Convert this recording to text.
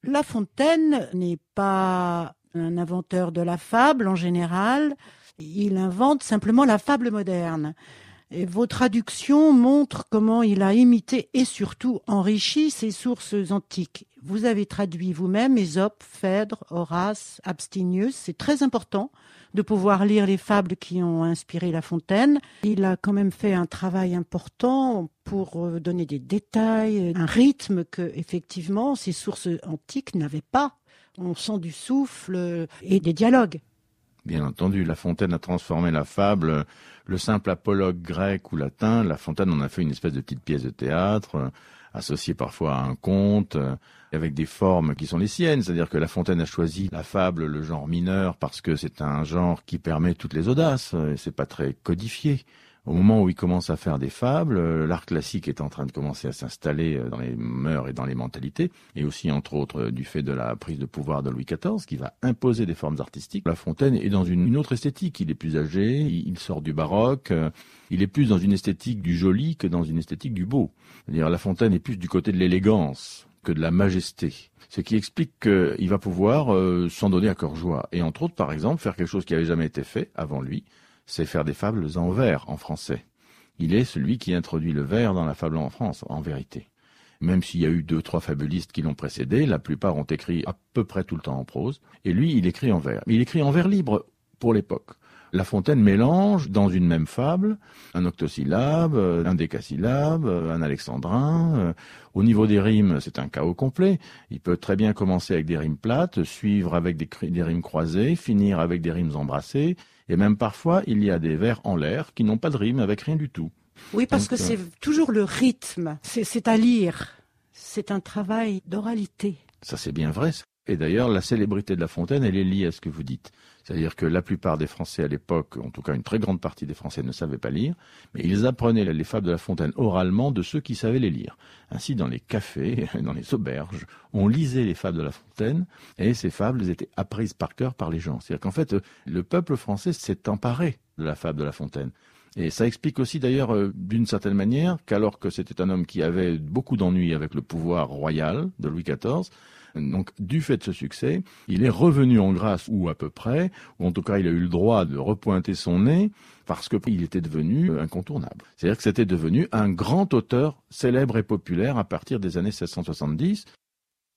La Fontaine n'est pas un inventeur de la fable en général, il invente simplement la fable moderne. Et vos traductions montrent comment il a imité et surtout enrichi ses sources antiques. Vous avez traduit vous-même Ésope, Phèdre, Horace, Abstinius. C'est très important de pouvoir lire les fables qui ont inspiré La Fontaine. Il a quand même fait un travail important pour donner des détails, un rythme que, effectivement, ces sources antiques n'avaient pas. On sent du souffle et des dialogues. Bien entendu, La Fontaine a transformé la fable, le simple apologue grec ou latin. La Fontaine en a fait une espèce de petite pièce de théâtre, associée parfois à un conte, avec des formes qui sont les siennes. C'est-à-dire que La Fontaine a choisi la fable, le genre mineur, parce que c'est un genre qui permet toutes les audaces, et c'est pas très codifié. Au moment où il commence à faire des fables, l'art classique est en train de commencer à s'installer dans les mœurs et dans les mentalités, et aussi, entre autres, du fait de la prise de pouvoir de Louis XIV, qui va imposer des formes artistiques. La Fontaine est dans une autre esthétique. Il est plus âgé, il sort du baroque, il est plus dans une esthétique du joli que dans une esthétique du beau. C'est-à-dire, La Fontaine est plus du côté de l'élégance que de la majesté. Ce qui explique qu'il va pouvoir s'en donner à cœur joie. Et entre autres, par exemple, faire quelque chose qui n'avait jamais été fait avant lui, c'est faire des fables en vers, en français. Il est celui qui introduit le vers dans la fable en France, en vérité. Même s'il y a eu 2-3 fabulistes qui l'ont précédé, la plupart ont écrit à peu près tout le temps en prose, et lui, il écrit en vers. Il écrit en vers libre pour l'époque. La Fontaine mélange dans une même fable un octosyllabe, un décasyllabe, un alexandrin. Au niveau des rimes, c'est un chaos complet. Il peut très bien commencer avec des rimes plates, suivre avec des rimes croisées, finir avec des rimes embrassées. Et même parfois, il y a des vers en l'air qui n'ont pas de rime avec rien du tout. Oui, parce que c'est toujours le rythme. C'est à lire. C'est un travail d'oralité. Ça, c'est bien vrai. Et d'ailleurs, la célébrité de La Fontaine, elle est liée à ce que vous dites. C'est-à-dire que la plupart des Français à l'époque, en tout cas une très grande partie des Français ne savaient pas lire, mais ils apprenaient les fables de La Fontaine oralement de ceux qui savaient les lire. Ainsi, dans les cafés, dans les auberges, on lisait les fables de La Fontaine, et ces fables étaient apprises par cœur par les gens. C'est-à-dire qu'en fait, le peuple français s'est emparé de la fable de La Fontaine. Et ça explique aussi d'ailleurs, d'une certaine manière, qu'alors que c'était un homme qui avait beaucoup d'ennuis avec le pouvoir royal de Louis XIV, donc, du fait de ce succès, il est revenu en grâce, ou à peu près, ou en tout cas, il a eu le droit de repointer son nez, parce qu'il était devenu incontournable. C'est-à-dire que c'était devenu un grand auteur célèbre et populaire à partir des années 1670.